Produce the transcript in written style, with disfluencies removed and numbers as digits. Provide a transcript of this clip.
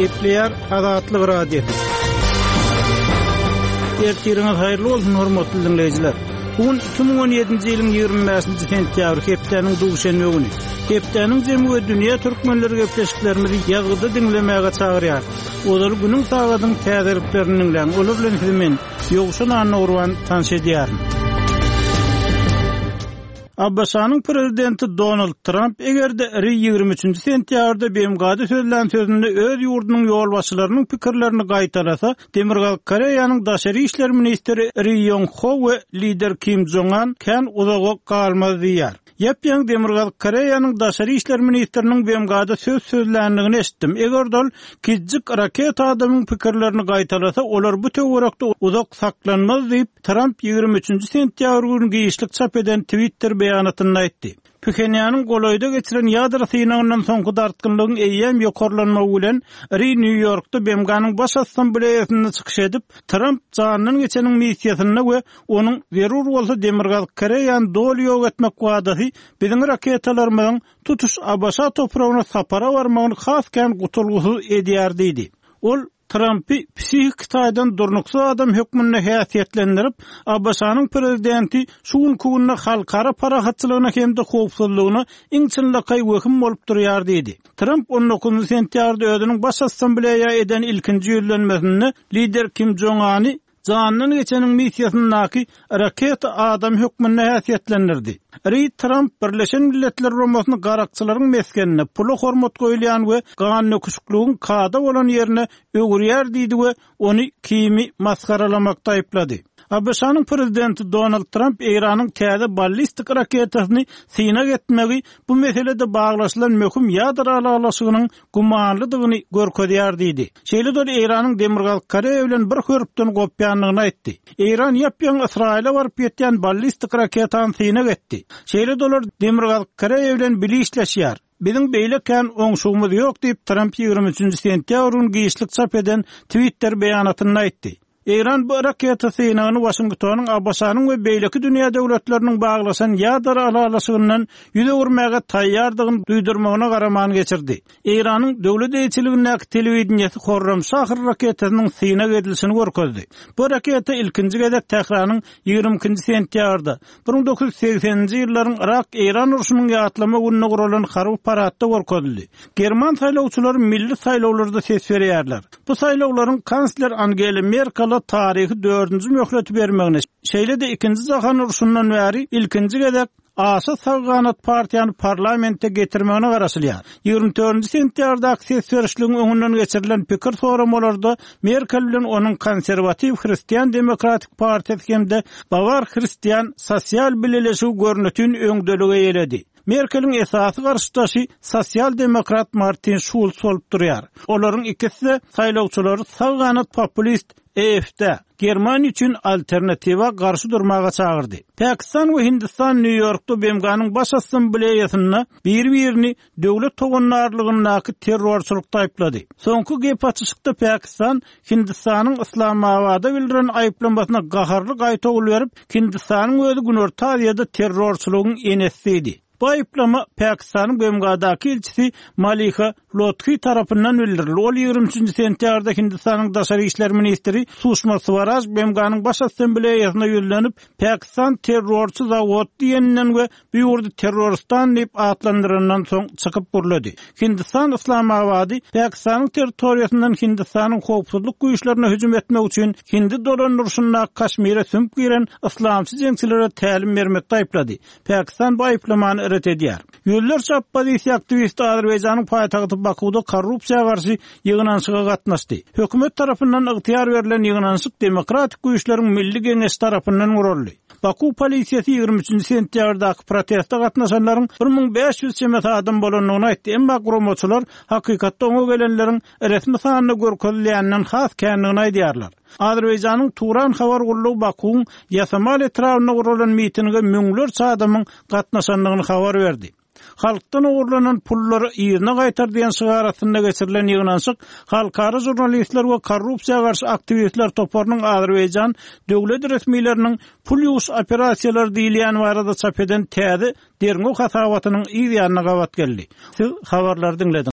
Epleyer Azatlyk radiosu. Ertiriniz hayırlı olsun hormatly dinleyijiler. Bugün 2017-nji ýylyň 25-nji sentýabr hepdeniň duguşany güni. Hepdeniň jemy we dünýä türkmenleri gepleşiklerimizi ýaggyda dinlemäge çagyrýar. Olar günüň tagadyň täzirliklerini bilen olar bilen hizimen ýoguşan anna urwan tanış edýär. Abbasanyň prezidenti Donald Trump egerde 23-nji sentýabrda BMG'de sözlän sözünde öz ýurdunyň ýolbaşçylarynyň pikirlerini gaýtarasa, Demirgal Koreýanyň daşary işler ministri Ri Yong-ho we lider Kim Jong-un kän uzaga galmaz diýär. Ýepýän Demirgal Koreýanyň daşary işler ministriniň BMG'de sözlänligini eşitdim. Egerdol kiçik raket adamyň pikirlerini gaýtarasa, olar bu töwerekde uzak saklanmaz diýip Trump 23-nji sentýabr günü giýişlik çap eden Twitter beýanatyny aýtdy. Pxenyanyň golaýda geçiren ýadra synagyndan soňky dartgynlygyň eýýäm ýokarlanmagy bilen New Yorkda BMG'nyň baş assambleýasyna çykyş edip, Trump janynyň geçeniň missiýasyna we onuň zerur bolsa Demirgal Koreýany doly ýok etmek wadasy biziň raketalarymyň tutuş Abasa toprağına sapara barmagyny hasken gutulgusyz edýär diýdi. Ol Trump'y psihik taýdan durnuksuz adam hökmünde häsiýetlendirip, Abbasanyň prezidenti şuň kugunna halkara parahatçylygyna hemde howpsuzlygyna iňçinlikay wehim bolup durýar diýdi. Trump 19 sentýabrda özüniň baş assambleýa eden ilkinji ýürlenmesini lider Kim Jong-un janynyň geçeniň missiýasyny raket adam hökmünde häsiýetlendirdi. Trump Birleşen Milletler Romasyny garakçylaryň meskenine pulu hormat goýulýan we ganyny küçükligiň kada bolan ýerine öwürýär diýdi we ony kimi maskaralamakda aýplady. Abbasanyň prezidenti Donald Trump Iranyň täze ballistik raketasyny syna getmegi bu meselede baglaşylan möhüm ýadra alalaşygynyň gumanlydygyny görkezýär diýdi. Şeýle de Iranyň Demirgal Koreýa bilen bir hörpden gopýanlygyny aýtdy. Iran ýapýan Israila baryp ýetýän ballistik raketany syna getdi. Şeýle dolar Demirgal Koreýa bilen bilişleşýär. Biziň beýlekän oňşugymyz ýok diýip Trump 23-nji sentýabryň giýişlik çap eden Twitter beýanatyny aýtdy. Iran bu raketa synagyny Washingtonyň Abbasanyň we beýleki dünýä döwletleriniň baglaşan ýadra alalaşygynyň ýüze urmaga taýýardygyny duýdurmagyna garaman geçirdi. Iranyň döwlet eýçiligindäki telewizionyasy Horramşah raketasynyň syna gedilişini görkezdi. Bu raketa ilkinji gezek Tehranyň 22-nji sentýabrda 1980-nji ýyllaryň Irak-Iran uruşunyň ýatlama gününe guralan harby paradda görkezildi. German saýlawçylary milli saýlawlarda ses berýärler. Bu saýlawlaryň kansler Angela Merkel tarihi 4-nji möhleti bermegine, şeýle de 2-nji jahan uruşundan bäri ilkinji gezek Asa Sawganat partiýany parlamentde getirmegine garaşylýar. 24-nji sentýabrda ses berişligiň öňünden geçirilen pikir soramalarda Merkel bilen onuň konserwatyw Hristiýan Demokratik partiýasy hemde Bavar Hristiýan sosial bileleşigi görnütini öňdeligi ýeledi. Merkel'in esasy garşydaşy sosial demokrat Martin Schulz bolup durýar. Olaryň ikisi saýlawçylary Sawganat populist AFD Germany üçin alternatiwa garşy durmaga çagyrdy. Pakistan we Hindistan New Yorkda BMG'nyň baş assambleýasyna bir-birini döwlet togunlarlygyny terrorçylykda aýplady. Soňky gep açyşykda Pakistan Hindistanyň Islamabada bildiren aýplamasyna gaharly gaýta berip, Hindistanyň özü Günorta Aziýada terrorçylygyň enesiydi. Bu aýplama Pakistanyň BMG'däki elçisi Malika Lotfi tarapyndan bildirildi. Ol 23-nji sentýabrda Hindistanyň daşary işler ministri Sushma Swaraj BMG'nyň baş assambleýasyna ýönlenip, Pakistan terrorçy zawod diýenden we bu ýurdu terroristan diýip atlandyrandan soň çykyp gurlady. Hindistan Islamabady Pakistanyň territoriýasyndan Hindistanyň howpsuzlyk güýçlerine hüjüm etmek üçin Hindi dolandyryşyna Kaşmira sümk giren islamçy jeňçilere tälim bermekde aýplady. Pakistan bu aýplamany ret edýär. Ýollar opposisiýa aktivisti Azerbaýjanyň paýtagty Bakuda korrupsiýaga garşy ýygnanşyga gatnaşdy. Hökümet tarapyndan ygtyýar berilen ýygnanşyk demokratik güýçleriň milli geňeş tarapyndan guruldy. Baku polisiýasy 23-nji sentýabrdaky protestde gatnaşanlaryň 1500 çemet adam bolanyny aýtdy. Emma gurulmaçylar hakykatda oňa gelenleriň resmi sanyny görkezilýänden has känligini aýdýarlar. Azerbaýjanyň Turan habar gurulugy Bakuň ýasamal etrawyna gurulan mitinge müňlerçe adamyň gatnaşanlygyny habar berdi. Halktan uğurlanan pullary ýerine gaýtar diýen şygarasynda geçirilen ýygnanşyk halkara jurnalistler we korrupsiýaga garşy aktivistler toparynyň Azerbaýjan döwlet resmiýetleriniň pul ýuwuş operasiýalary diýilýän barada çap eden täze derňok hasabatynyň ýygyna gabat geldi. Siz habarlary dinlediniz.